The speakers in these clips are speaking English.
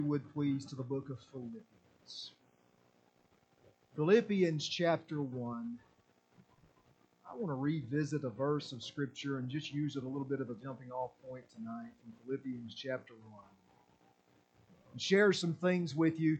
Would please to the book of Philippians. Philippians chapter 1. I want to revisit a verse of Scripture and just use it a little bit of a jumping off point tonight from Philippians chapter 1. And share some things with you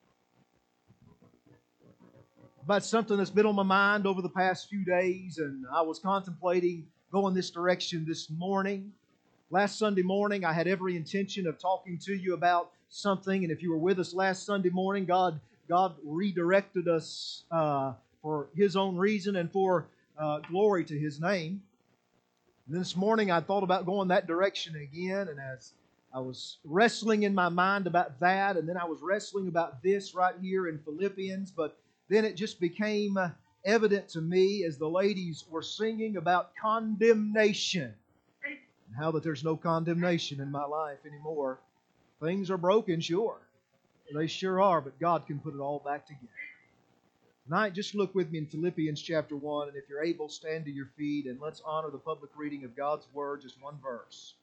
about something that's been on my mind over the past few days, and I was contemplating going this direction this morning. Last Sunday morning, I had every intention of talking to you about something, and if you were with us last Sunday morning, God redirected us for His own reason and for glory to His name. And this morning, I thought about going that direction again, and as I was wrestling in my mind about that, and then I was wrestling about this right here in Philippians, but then it just became evident to me as the ladies were singing about condemnation. How that there's no condemnation in my life anymore. Things are broken, sure. They sure are, but God can put it all back together. Tonight, just look with me in Philippians chapter 1, and if you're able, stand to your feet, and let's honor the public reading of God's Word, just one verse.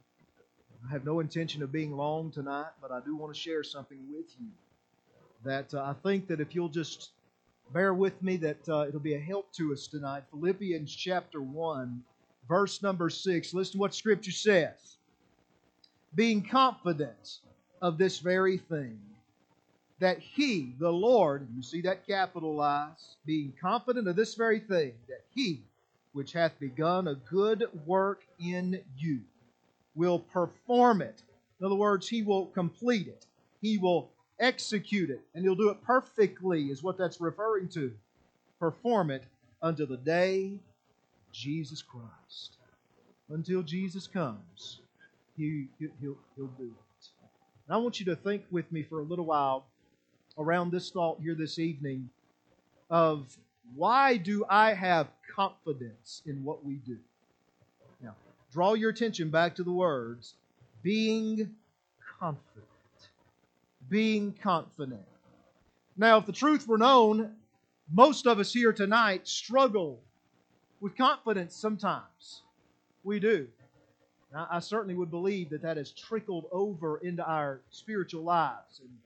I have no intention of being long tonight, but I do want to share something with you that I think that if you'll just bear with me, that it'll be a help to us tonight. Philippians chapter 1. Verse number 6, listen to what Scripture says. Being confident of this very thing, that He, the Lord, you see that capitalized, being confident of this very thing, that He, which hath begun a good work in you, will perform it. In other words, He will complete it. He will execute it, and He'll do it perfectly, is what that's referring to. Perform it unto the day Jesus Christ. Until Jesus comes, He'll do it. And I want you to think with me for a little while around this thought here this evening of why do I have confidence in what we do? Now, draw your attention back to the words, being confident. Being confident. Now, if the truth were known, most of us here tonight struggle with confidence sometimes. We do. Now, I certainly would believe that has trickled over into our spiritual lives. And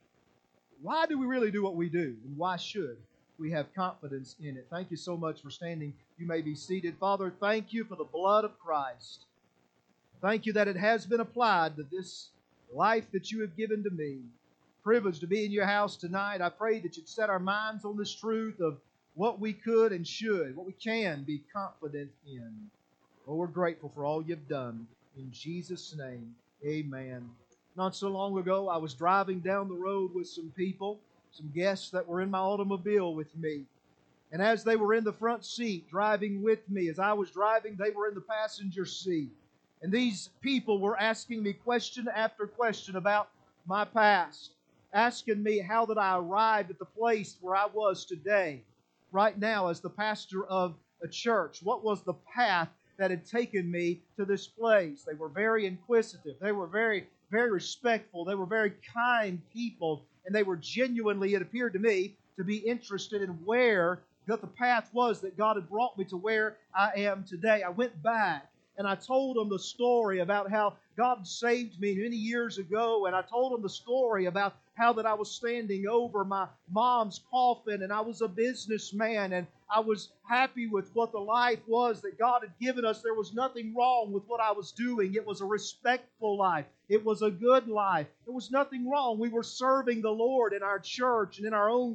why do we really do what we do? And why should we have confidence in it? Thank you so much for standing. You may be seated. Father, thank you for the blood of Christ. Thank you that it has been applied to this life that you have given to me. Privileged to be in your house tonight. I pray that you'd set our minds on this truth of what we could and should, what we can be confident in. Oh, we're grateful for all you've done. In Jesus' name, amen. Not so long ago, I was driving down the road with some people, some guests that were in my automobile with me. And as they were in the front seat driving with me, as I was driving, they were in the passenger seat. And these people were asking me question after question about my past, asking me how that I arrived at the place where I was today. Right now, as the pastor of a church, what was the path that had taken me to this place? They were very inquisitive. They were very, very respectful. They were very kind people. And they were genuinely, it appeared to me, to be interested in where the path was that God had brought me to where I am today. I went back and I told them the story about how God saved me many years ago. And I told them the story about how that I was standing over my mom's coffin, and I was a businessman, and I was happy with what the life was that God had given us. There was nothing wrong with what I was doing. It was a respectful life. It was a good life. There was nothing wrong. We were serving the Lord in our church and in our own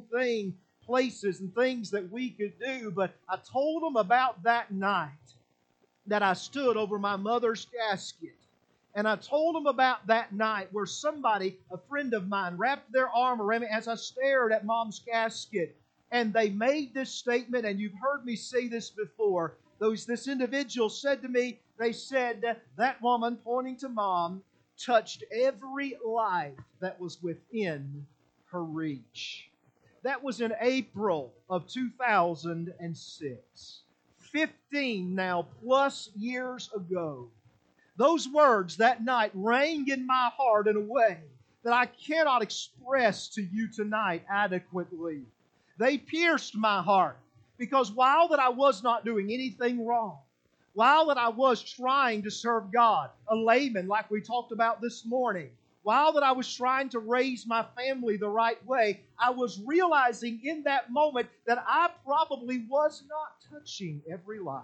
places and things that we could do. But I told them about that night that I stood over my mother's casket. And I told them about that night where somebody, a friend of mine, wrapped their arm around me as I stared at Mom's casket. And they made this statement, and you've heard me say this before. This individual said to me, they said, that woman, pointing to Mom, touched every life that was within her reach. That was in April of 2006. 15 now plus years ago. Those words that night rang in my heart in a way that I cannot express to you tonight adequately. They pierced my heart because while that I was not doing anything wrong, while that I was trying to serve God, a layman like we talked about this morning, while that I was trying to raise my family the right way, I was realizing in that moment that I probably was not touching every life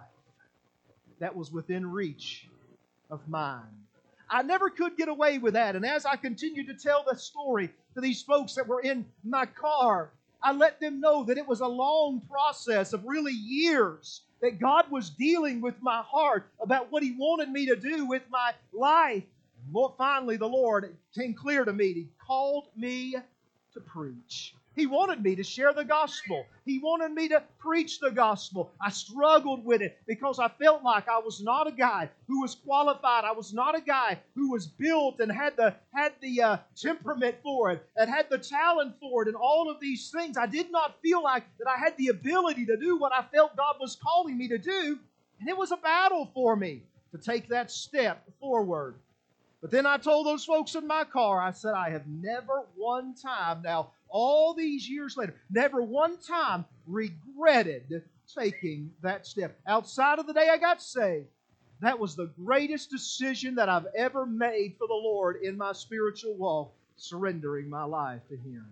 that was within reach of mine. I never could get away with that. And as I continued to tell the story to these folks that were in my car, I let them know that it was a long process of really years that God was dealing with my heart about what He wanted me to do with my life. Finally, the Lord came clear to me. He called me to preach. He wanted me to share the gospel. He wanted me to preach the gospel. I struggled with it because I felt like I was not a guy who was qualified. I was not a guy who was built and had the temperament for it and had the talent for it and all of these things. I did not feel like that I had the ability to do what I felt God was calling me to do. And it was a battle for me to take that step forward. But then I told those folks in my car, I said, I have never one time, now all these years later, never one time regretted taking that step. Outside of the day I got saved, that was the greatest decision that I've ever made for the Lord in my spiritual walk, surrendering my life to Him.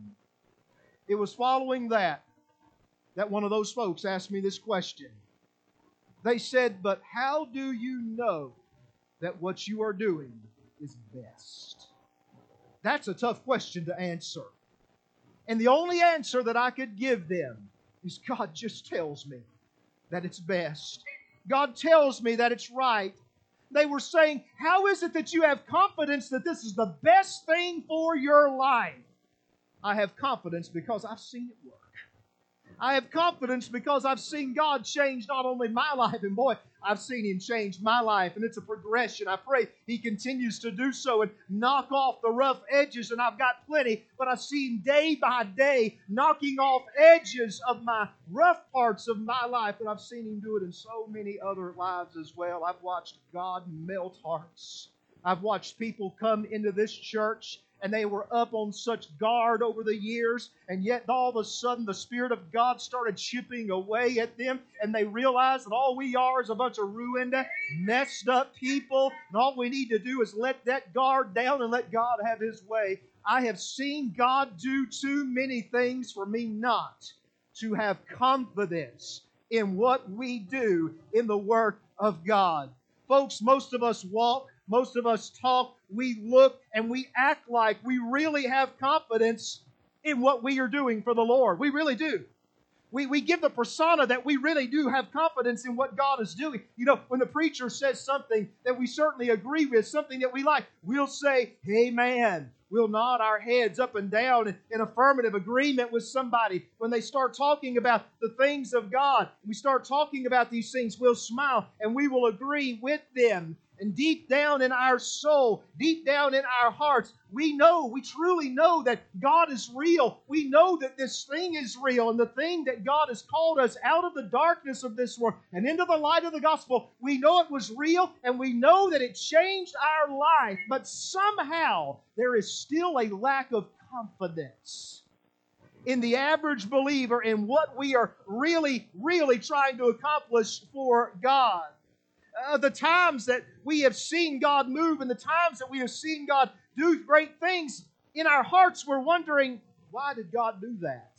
It was following that one of those folks asked me this question. They said, but how do you know that what you are doing is best? That's a tough question to answer. And the only answer that I could give them is God just tells me that it's best. God tells me that it's right. They were saying, how is it that you have confidence that this is the best thing for your life? I have confidence because I've seen it work. I have confidence because I've seen God change not only my life, and boy, I've seen Him change my life, and it's a progression. I pray He continues to do so and knock off the rough edges, and I've got plenty, but I see Him day by day knocking off edges of my rough parts of my life, and I've seen Him do it in so many other lives as well. I've watched God melt hearts. I've watched people come into this church and they were up on such guard over the years, and yet all of a sudden the Spirit of God started chipping away at them, and they realized that all we are is a bunch of ruined, messed up people, and all we need to do is let that guard down and let God have His way. I have seen God do too many things for me not to have confidence in what we do in the work of God. Folks, most of us walk, most of us talk, we look, and we act like we really have confidence in what we are doing for the Lord. We really do. We give the persona that we really do have confidence in what God is doing. You know, when the preacher says something that we certainly agree with, something that we like, we'll say, amen. We'll nod our heads up and down in affirmative agreement with somebody. When they start talking about the things of God, we start talking about these things, we'll smile and we will agree with them. And deep down in our soul, deep down in our hearts, we truly know that God is real. We know that this thing is real. And the thing that God has called us out of the darkness of this world and into the light of the gospel, we know it was real and we know that it changed our life. But somehow there is still a lack of confidence in the average believer in what we are really, really trying to accomplish for God. The times that we have seen God move and the times that we have seen God do great things, in our hearts we're wondering, why did God do that?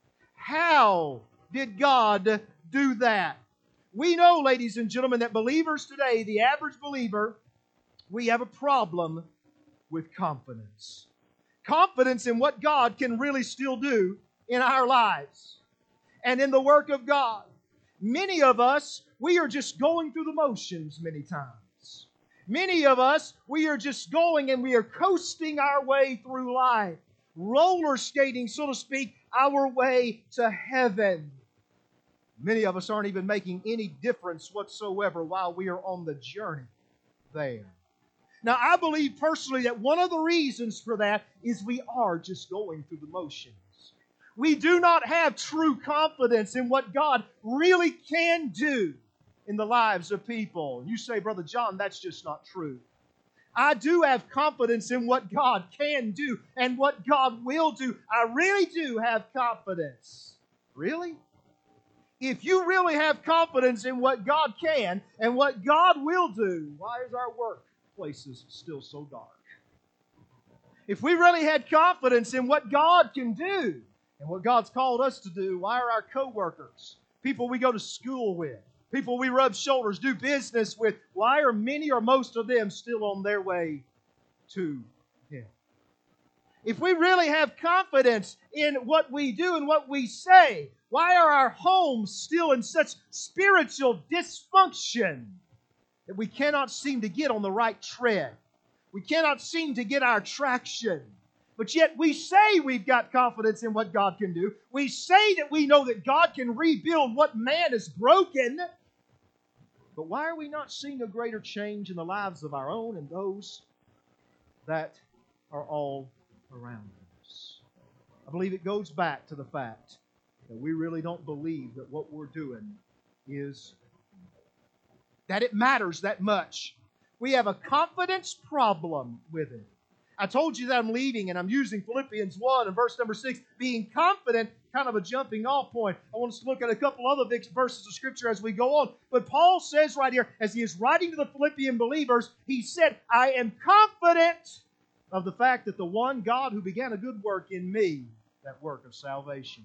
How did God do that? We know, ladies and gentlemen, that believers today, the average believer, we have a problem with confidence. Confidence in what God can really still do in our lives and in the work of God. Many of us, we are just going through the motions many times. Many of us, we are just going and we are coasting our way through life, roller skating, so to speak, our way to heaven. Many of us aren't even making any difference whatsoever while we are on the journey there. Now, I believe personally that one of the reasons for that is we are just going through the motions. We do not have true confidence in what God really can do in the lives of people. You say, Brother John, that's just not true. I do have confidence in what God can do and what God will do. I really do have confidence. Really? If you really have confidence in what God can and what God will do, why is our workplaces still so dark? If we really had confidence in what God can do and what God's called us to do, why are our co-workers, people we go to school with, people we rub shoulders, do business with, why are many or most of them still on their way to hell? If we really have confidence in what we do and what we say, why are our homes still in such spiritual dysfunction that we cannot seem to get on the right tread? We cannot seem to get our traction. But yet we say we've got confidence in what God can do. We say that we know that God can rebuild what man has broken. But why are we not seeing a greater change in the lives of our own and those that are all around us? I believe it goes back to the fact that we really don't believe that what we're doing that it matters that much. We have a confidence problem with it. I told you that I'm leaving and I'm using Philippians 1 and verse number 6, being confident, kind of a jumping off point. I want us to look at a couple other verses of Scripture as we go on. But Paul says right here, as he is writing to the Philippian believers, he said, I am confident of the fact that the one God who began a good work in me, that work of salvation,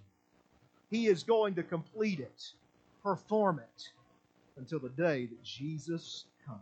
He is going to complete it, perform it, until the day that Jesus comes.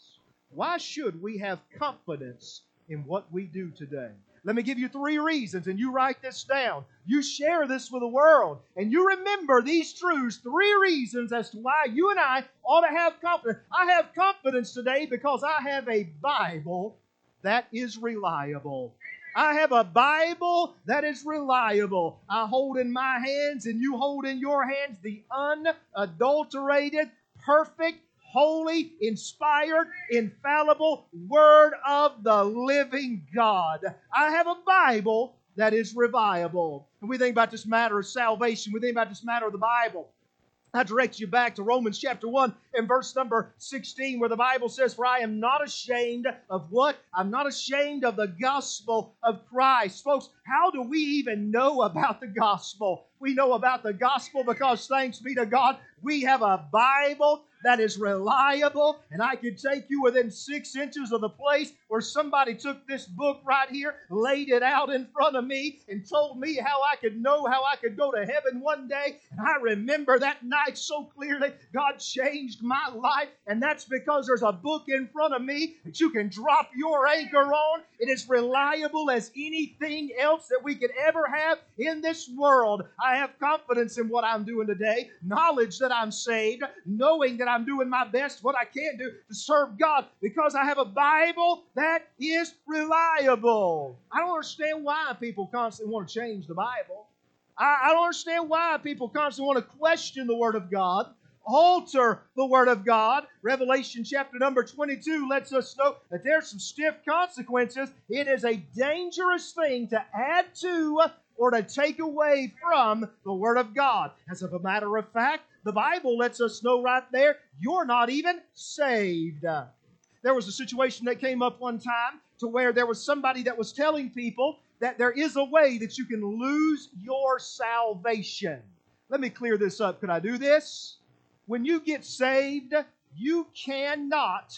Why should we have confidence in what we do today? Let me give you 3 reasons, and you write this down. You share this with the world, and you remember these truths. 3 reasons as to why you and I ought to have confidence. I have confidence today because I have a Bible that is reliable. I have a Bible that is reliable. I hold in my hands, and you hold in your hands, the unadulterated, perfect, holy, inspired, infallible Word of the living God. I have a Bible that is reliable. And we think about this matter of salvation. We think about this matter of the Bible. I direct you back to Romans chapter 1 and verse number 16, where the Bible says, for I am not ashamed of what? I'm not ashamed of the gospel of Christ. Folks, how do we even know about the gospel? We know about the gospel because, thanks be to God, we have a Bible that is reliable, and I can take you within 6 inches of the place where somebody took this book right here, laid it out in front of me, and told me how I could know how I could go to heaven one day. And I remember that night so clearly. God changed my life, and that's because there's a book in front of me that you can drop your anchor on. It is reliable as anything else that we could ever have in this world. I have confidence in what I'm doing today, knowledge that I'm saved, knowing that I'm doing my best, what I can do to serve God, because I have a Bible that is reliable. I don't understand why people constantly want to change the Bible. I don't understand why people constantly want to question the Word of God, alter the Word of God. Revelation chapter number 22 lets us know that there's some stiff consequences. It is a dangerous thing to add to or to take away from the Word of God. As a matter of fact, the Bible lets us know right there, you're not even saved. There was a situation that came up one time to where there was somebody that was telling people that there is a way that you can lose your salvation. Let me clear this up. Could I do this? When you get saved, you cannot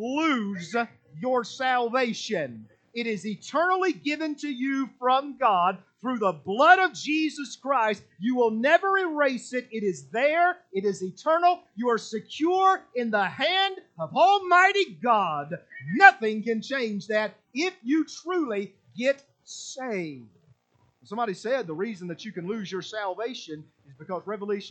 lose your salvation. It is eternally given to you from God through the blood of Jesus Christ. You will never erase it. It is there. It is eternal. You are secure in the hand of Almighty God. Nothing can change that if you truly get saved. Somebody said the reason that you can lose your salvation is because Revelation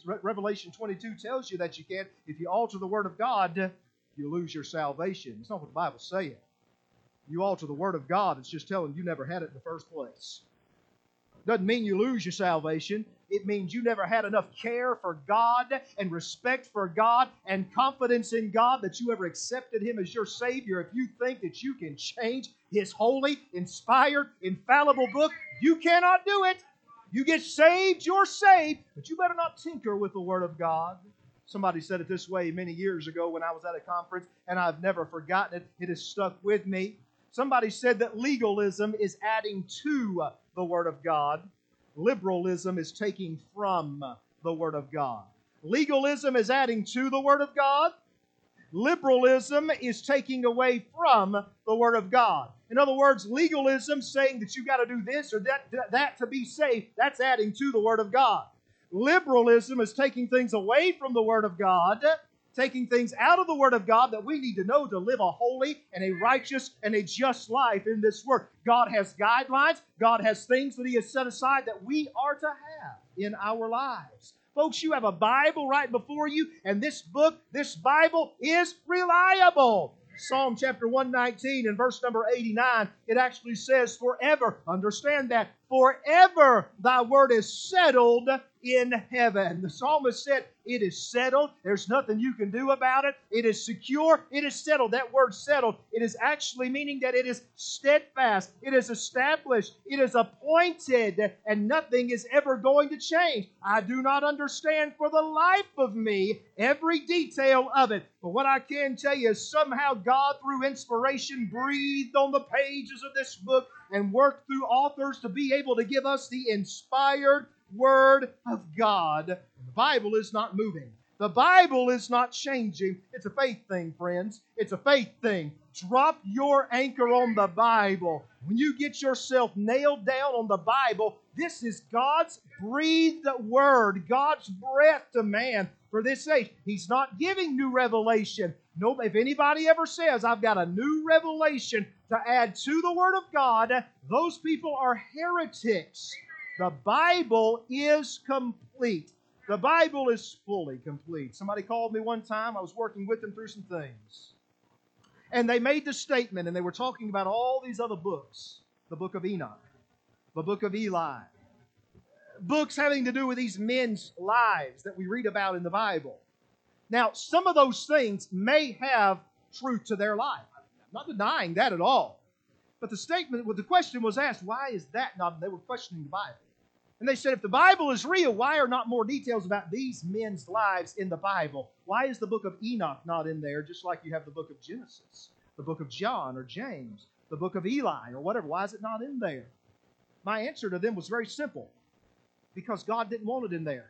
22 tells you that you can. If you alter the Word of God, you lose your salvation. It's not what the Bible's saying. You alter the Word of God, it's just telling you never had it in the first place. Doesn't mean you lose your salvation. It means you never had enough care for God and respect for God and confidence in God that you ever accepted Him as your Savior. If you think that you can change His holy, inspired, infallible book, you cannot do it. You get saved, you're saved, but you better not tinker with the Word of God. Somebody said it this way many years ago when I was at a conference, and I've never forgotten it. It has stuck with me. Somebody said that legalism is adding to the Word of God. Liberalism is taking from the Word of God. Legalism is adding to the Word of God. Liberalism is taking away from the Word of God. In other words, legalism, saying that you've got to do this or that to be saved, that's adding to the Word of God. Liberalism is taking things away from the Word of God, taking things out of the Word of God that we need to know to live a holy and a righteous and a just life in this world. God has guidelines. God has things that He has set aside that we are to have in our lives. Folks, you have a Bible right before you, and this book, this Bible, is reliable. Psalm chapter 119 and verse number 89, it actually says, forever, understand that, forever thy word is settled in heaven. The psalmist said, it is settled. There's nothing you can do about it. It is secure. It is settled. That word settled, it is actually meaning that it is steadfast. It is established. It is appointed, and nothing is ever going to change. I do not understand for the life of me every detail of it. But what I can tell you is somehow God, through inspiration, breathed on the pages of this book and worked through authors to be able to give us the inspired Word of God. The Bible is not moving. The Bible is not changing. It's a faith thing, friends. It's a faith thing. Drop your anchor on the Bible. When you get yourself nailed down on the Bible, this is God's breathed Word, God's breath to man for this age. He's not giving new revelation. No, if anybody ever says, I've got a new revelation to add to the Word of God, those people are heretics. The Bible is complete. The Bible is fully complete. Somebody called me one time. I was working with them through some things. And they made the statement, and they were talking about all these other books. The book of Enoch, the book of Eli. Books having to do with these men's lives that we read about in the Bible. Now, some of those things may have truth to their life. I'm not denying that at all. But the question was asked, why is that not? They were questioning the Bible. And they said, if the Bible is real, why are not more details about these men's lives in the Bible? Why is the book of Enoch not in there, just like you have the book of Genesis, the book of John or James, the book of Eli or whatever? Why is it not in there? My answer to them was very simple. Because God didn't want it in there.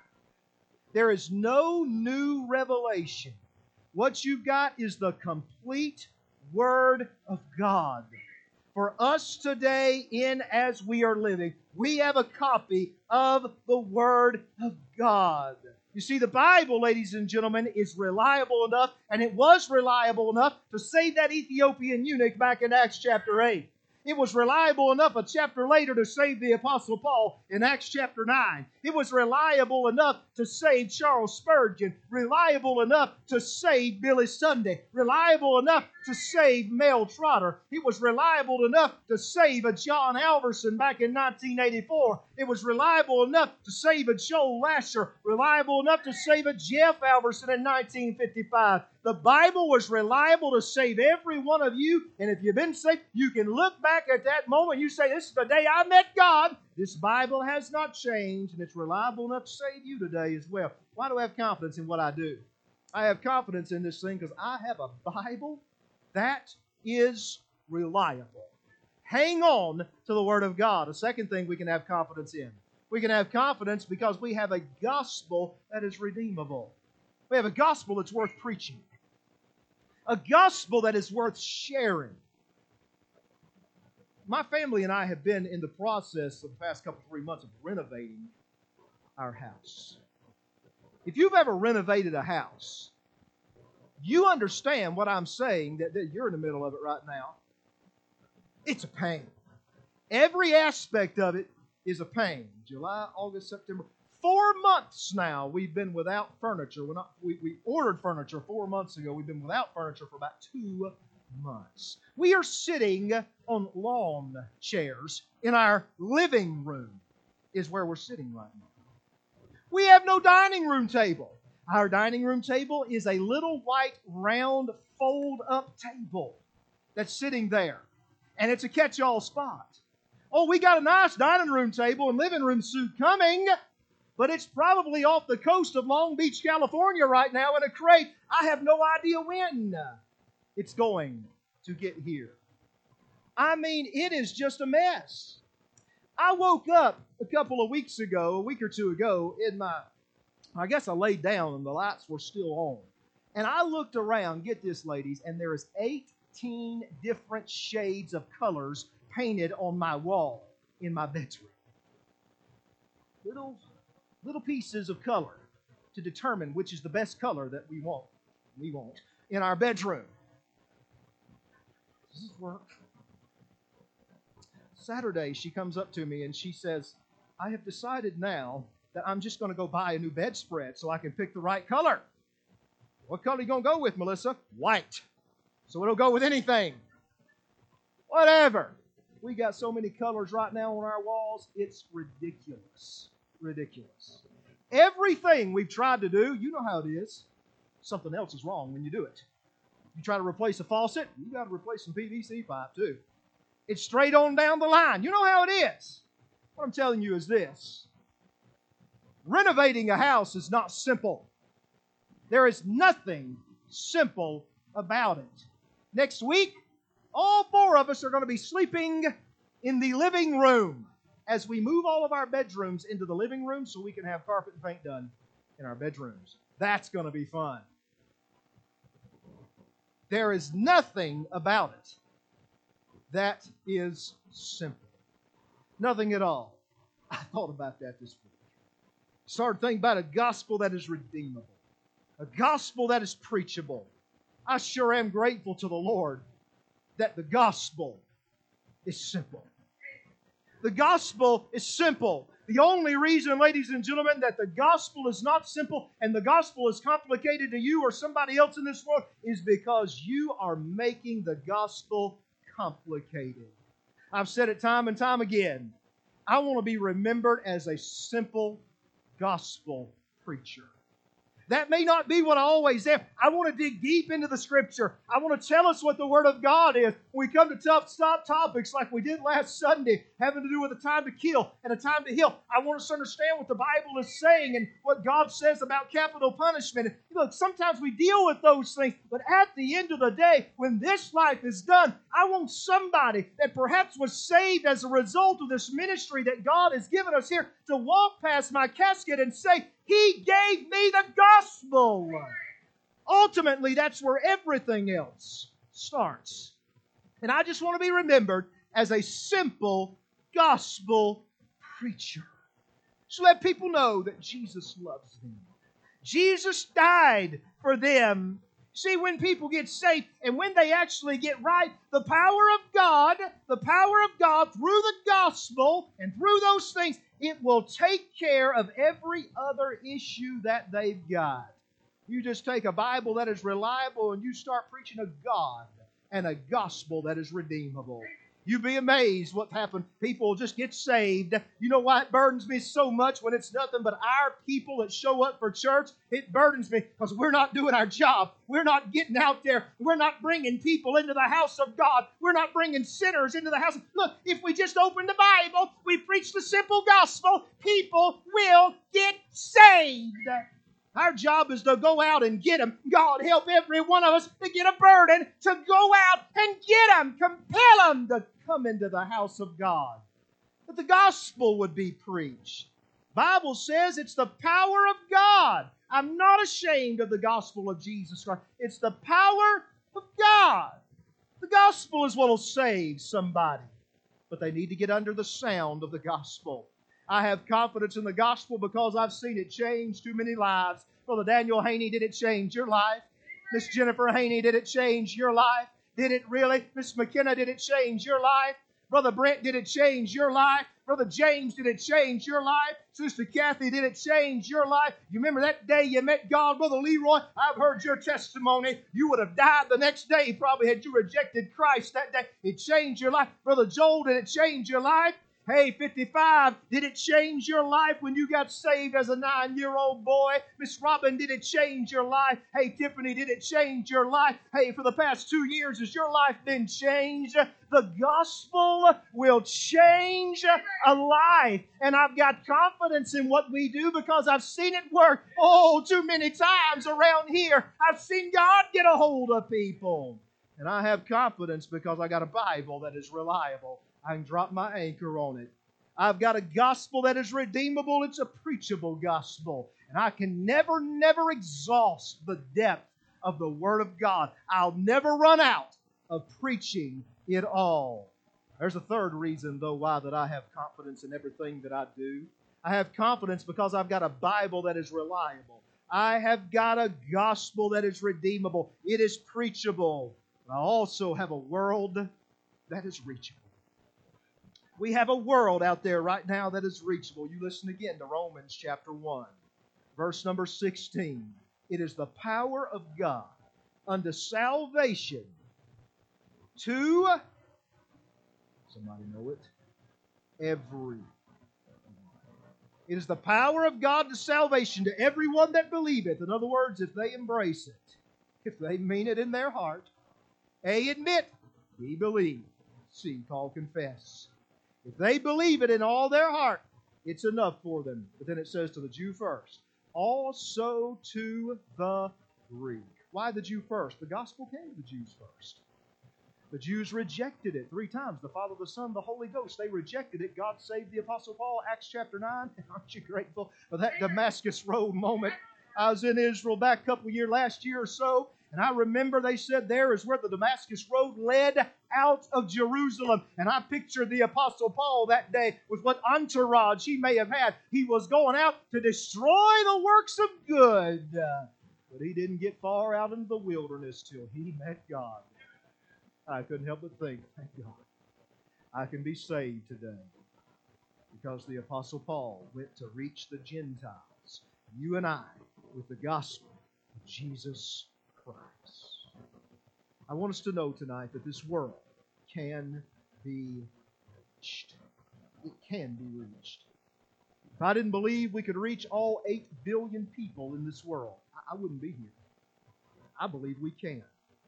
There is no new revelation. What you've got is the complete Word of God. For us today, in as we are living, we have a copy of the Word of God. You see, the Bible, ladies and gentlemen, is reliable enough, and it was reliable enough to save that Ethiopian eunuch back in Acts chapter 8. It was reliable enough a chapter later to save the Apostle Paul in Acts chapter 9. It was reliable enough to save Charles Spurgeon. Reliable enough to save Billy Sunday. Reliable enough to save Mel Trotter. It was reliable enough to save a John Alverson back in 1984. It was reliable enough to save a Joel Lasher. Reliable enough to save a Jeff Alverson in 1955. The Bible was reliable to save every one of you, and if you've been saved, you can look back at that moment and you say, this is the day I met God. This Bible has not changed, and it's reliable enough to save you today as well. Why do I have confidence in what I do? I have confidence in this thing because I have a Bible that is reliable. Hang on to the Word of God. A second thing we can have confidence in. We can have confidence because we have a gospel that is redeemable. We have a gospel that's worth preaching. A gospel that is worth sharing. My family and I have been in the process of the past 3 months of renovating our house. If you've ever renovated a house, you understand what I'm saying, that you're in the middle of it right now. It's a pain. Every aspect of it is a pain. July, August, September. 4 months now we've been without furniture. We ordered furniture 4 months ago. We've been without furniture for about 2 months. We are sitting on lawn chairs in our living room is where we're sitting right now. We have no dining room table. Our dining room table is a little white round fold-up table that's sitting there. And it's a catch-all spot. Oh, we got a nice dining room table and living room suite coming, but it's probably off the coast of Long Beach, California right now in a crate. I have no idea when it's going to get here. I mean, it is just a mess. I woke up a week or two ago, I guess I laid down and the lights were still on. And I looked around, get this, ladies, and there is 18 different shades of colors painted on my wall in my bedroom. Little pieces of color to determine which is the best color that we want in our bedroom. Does this work? Saturday, she comes up to me and she says, I have decided now that I'm just going to go buy a new bedspread so I can pick the right color. What color are you going to go with, Melissa? White. So it'll go with anything. Whatever. We got so many colors right now on our walls, it's ridiculous. Ridiculous. Everything we've tried to do, you know how it is. Something else is wrong when you do it. You try to replace a faucet, you got to replace some PVC pipe too. It's straight on down the line. You know how it is. What I'm telling you is this. Renovating a house is not simple. There is nothing simple about it. Next week, all four of us are going to be sleeping in the living room as we move all of our bedrooms into the living room so we can have carpet and paint done in our bedrooms. That's going to be fun. There is nothing about it that is simple. Nothing at all. I thought about that this week. Started thinking about a gospel that is redeemable. A gospel that is preachable. I sure am grateful to the Lord that the gospel is simple. The gospel is simple. The only reason, ladies and gentlemen, that the gospel is not simple and the gospel is complicated to you or somebody else in this world is because you are making the gospel complicated. I've said it time and time again. I want to be remembered as a simple gospel preacher. That may not be what I always am. I want to dig deep into the Scripture. I want to tell us what the Word of God is. When we come to tough topics like we did last Sunday, having to do with a time to kill and a time to heal, I want us to understand what the Bible is saying and what God says about capital punishment. And look, sometimes we deal with those things, but at the end of the day, when this life is done, I want somebody that perhaps was saved as a result of this ministry that God has given us here to walk past my casket and say, He gave me the gospel. Ultimately, that's where everything else starts. And I just want to be remembered as a simple gospel preacher. So let people know that Jesus loves them. Jesus died for them. See, when people get saved and when they actually get right, the power of God through the gospel and through those things, it will take care of every other issue that they've got. You just take a Bible that is reliable and you start preaching a God and a gospel that is redeemable. You'd be amazed what happens. People just get saved. You know why it burdens me so much when it's nothing but our people that show up for church? It burdens me because we're not doing our job. We're not getting out there. We're not bringing people into the house of God. We're not bringing sinners into the house. Look, if we just open the Bible, we preach the simple gospel, people will get saved. Our job is to go out and get them. God, help every one of us to get a burden to go out and get them. Compel them to come into the house of God. That the gospel would be preached. The Bible says it's the power of God. I'm not ashamed of the gospel of Jesus Christ. It's the power of God. The gospel is what will save somebody. But they need to get under the sound of the gospel. I have confidence in the gospel because I've seen it change too many lives. Brother Daniel Haney, did it change your life? Miss Jennifer Haney, did it change your life? Did it really? Miss McKenna, did it change your life? Brother Brent, did it change your life? Brother James, did it change your life? Sister Kathy, did it change your life? You remember that day you met God? Brother Leroy, I've heard your testimony. You would have died the next day probably had you rejected Christ that day. It changed your life. Brother Joel, did it change your life? Hey, 55, did it change your life when you got saved as a 9-year-old boy? Miss Robin, did it change your life? Hey, Tiffany, did it change your life? Hey, for the past 2 years, has your life been changed? The gospel will change a life. And I've got confidence in what we do because I've seen it work, too many times around here. I've seen God get a hold of people. And I have confidence because I got a Bible that is reliable. I can drop my anchor on it. I've got a gospel that is redeemable. It's a preachable gospel. And I can never exhaust the depth of the Word of God. I'll never run out of preaching it all. There's a third reason, though, why that I have confidence in everything that I do. I have confidence because I've got a Bible that is reliable. I have got a gospel that is redeemable. It is preachable. I also have a world that is reachable. We have a world out there right now that is reachable. You listen again to Romans chapter 1, verse number 16. It is the power of God unto salvation to, somebody know it, every. It is the power of God to salvation to everyone that believeth. In other words, if they embrace it, if they mean it in their heart, A, admit, B, believe, C, call, confess. If they believe it in all their heart, it's enough for them. But then it says to the Jew first, also to the Greek. Why the Jew first? The gospel came to the Jews first. The Jews rejected it 3 times. The Father, the Son, the Holy Ghost. They rejected it. God saved the Apostle Paul. Acts chapter 9. Aren't you grateful for that Damascus Road moment? I was in Israel back a couple years, last year or so, and I remember they said there is where the Damascus Road led out of Jerusalem. And I pictured the Apostle Paul that day with what entourage he may have had. He was going out to destroy the works of good. But he didn't get far out into the wilderness till he met God. I couldn't help but think, thank God, I can be saved today because the Apostle Paul went to reach the Gentiles, you and I, with the gospel of Jesus Christ. I want us to know tonight that this world can be reached. It can be reached. If I didn't believe we could reach all 8 billion people in this world, I wouldn't be here. I believe we can.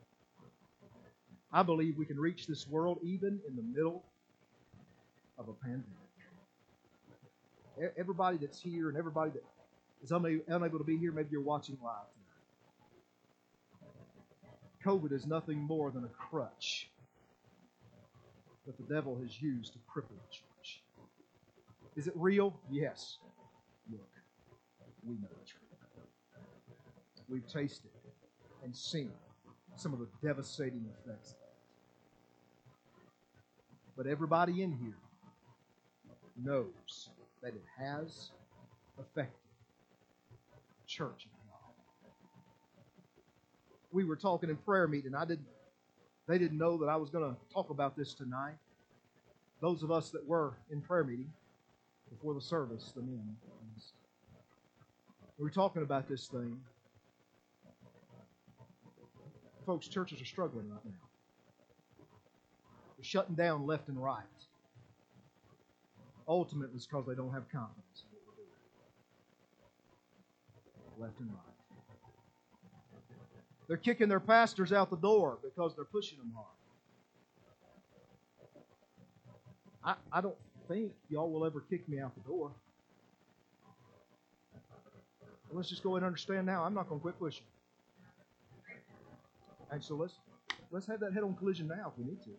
I believe we can reach this world even in the middle of a pandemic. Everybody that's here and everybody that is unable to be here, maybe you're watching live tonight. COVID is nothing more than a crutch that the devil has used to cripple the church. Is it real? Yes. Look, we know it's real. We've tasted and seen some of the devastating effects of that. But everybody in here knows that it has affected the church of God. We were talking in prayer meeting. They didn't know that I was going to talk about this tonight. Those of us that were in prayer meeting before the service, the men, we were talking about this thing. Folks, churches are struggling right now. They're shutting down left and right. Ultimately, it's because they don't have confidence in what we're doing. Left and right. They're kicking their pastors out the door because they're pushing them hard. I don't think y'all will ever kick me out the door. Let's just go ahead and understand now, I'm not going to quit pushing. And so let's have that head-on collision now if we need to.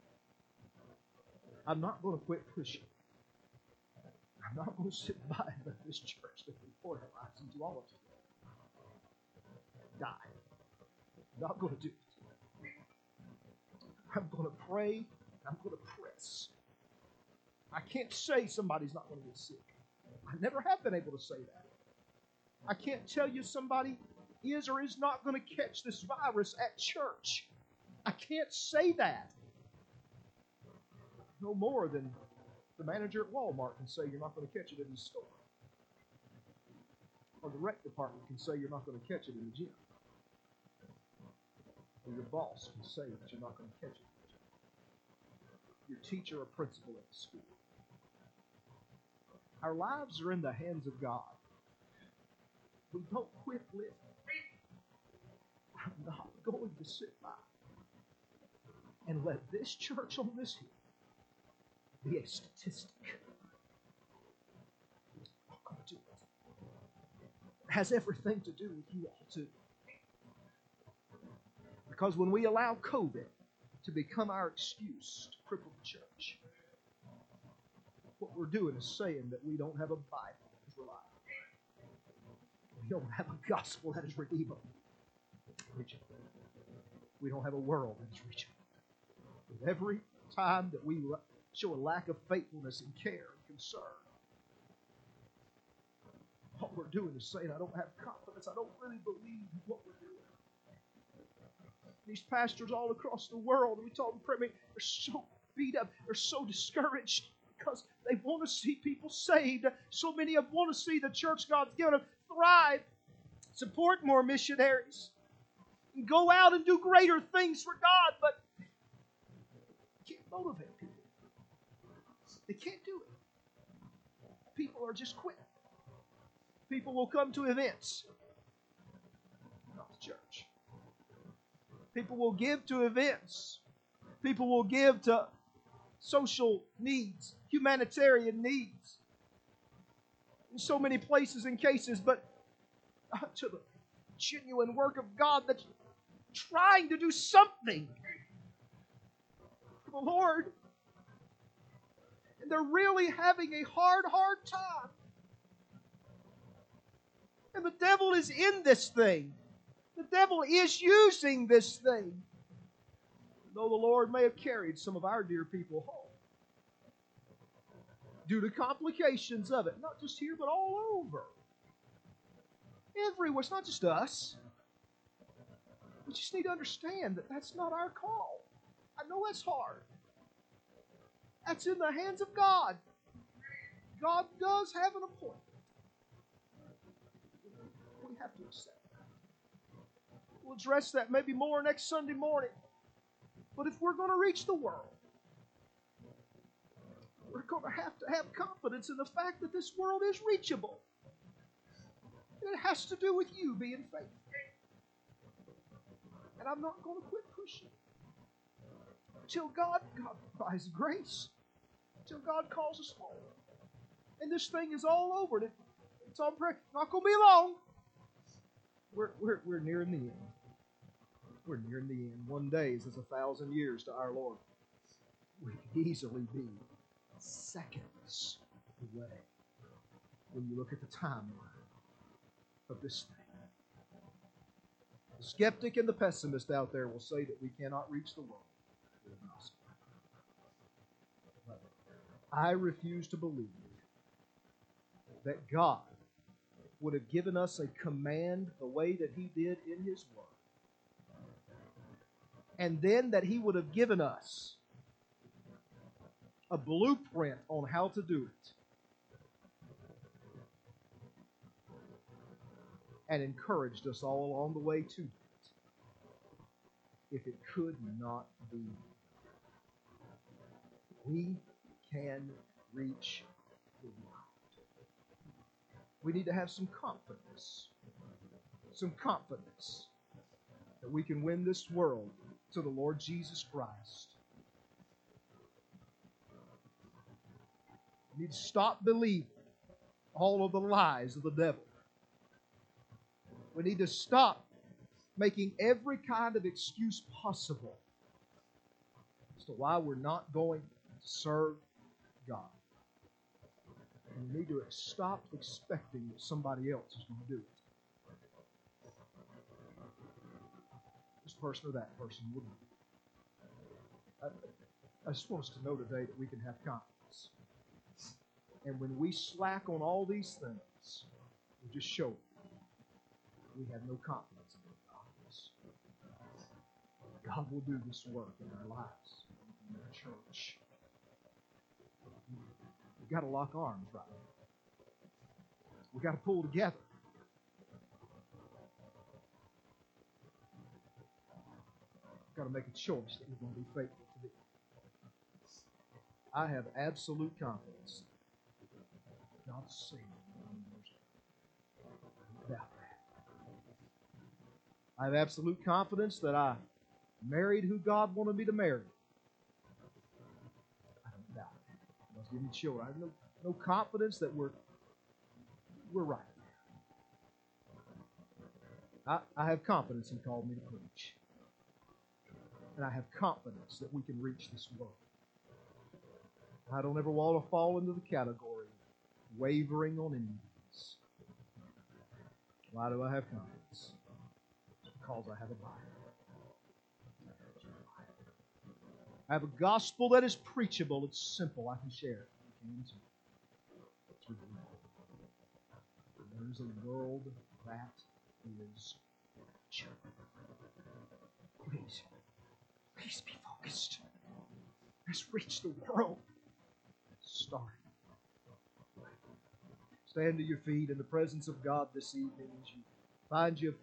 I'm not going to quit pushing. I'm not going to sit by and let this church that we polarized into all of us die. I'm not going to do it. I'm going to pray. I'm going to press. I can't say somebody's not going to get sick. I never have been able to say that. I can't tell you somebody is or is not going to catch this virus at church. I can't say that. No more than the manager at Walmart can say you're not going to catch it in the store. Or the rec department can say you're not going to catch it in the gym. Or your boss can say that you're not going to catch it in the gym. Your teacher or principal at the school. Our lives are in the hands of God. We don't quit living. I'm not going to sit by and let this church on this hill be a statistic. I'm not going to do it. It has everything to do with you all too. Because when we allow COVID to become our excuse to cripple the church, what we're doing is saying that we don't have a Bible that is reliable. We don't have a gospel that is redeemable. reachable. We don't have a world that's reachable. With every time that we show a lack of faithfulness and care and concern, all we're doing is saying, I don't have confidence. I don't really believe in what we're doing. These pastors all across the world, we told them, they're so beat up. They're so discouraged because they want to see people saved. So many of them want to see the church God's given them thrive, support more missionaries, and go out and do greater things for God, but they can't motivate people. They can't do it. People are just quitting. People will come to events, not to church. People will give to events. People will give to social needs, humanitarian needs, in so many places and cases, but to the genuine work of God that's trying to do something for the Lord. And they're really having a hard time. And the devil is in this thing. The devil is using this thing. Though the Lord may have carried some of our dear people home due to complications of it, not just here, but all over. Everywhere. It's not just us. We just need to understand that that's not our call. I know that's hard. That's in the hands of God. God does have an appointment. We have to accept that. We'll address that maybe more next Sunday morning. But if we're going to reach the world, we're going to have confidence in the fact that this world is reachable. It has to do with you being faithful. And I'm not going to quit pushing until God provides grace, until God calls us home. And this thing is all over. It's on prayer. Not going to be long. We're nearing the end. We're nearing the end. One day is as 1,000 years to our Lord. We could easily be seconds away when you look at the timeline of this thing. The skeptic and the pessimist out there will say that we cannot reach the world with the gospel. But I refuse to believe that God would have given us a command the way that He did in His Word. And then that He would have given us a blueprint on how to do it. And encouraged us all along the way to it. If it could not be. We can reach the world. We need to have some confidence. Some confidence that we can win this world to the Lord Jesus Christ. We need to stop believing all of the lies of the devil. We need to stop making every kind of excuse possible as to why we're not going to serve God. And we need to stop expecting that somebody else is going to do it. This person or that person will do it. I just want us to know today that we can have confidence. And when we slack on all these things, we just show we have no confidence in God. God will do this work in our lives, in our church. We've got to lock arms right now. We've got to pull together. We've got to make a choice that we're going to be faithful to Thee. I have absolute confidence that God's saved me. Without that. I have absolute confidence that I married who God wanted me to marry. I don't doubt it. I was giving children. I have no confidence that we're right there. I have confidence He called me to preach. And I have confidence that we can reach this world. I don't ever want to fall into the category of wavering on any of these. Why do I have confidence? because I have a Bible. I have a gospel that is preachable. It's simple. I can share it. You can too. It's real. There's a world that is watching. Please be focused. Let's reach the world. Start. Stand to your feet in the presence of God this evening as you find you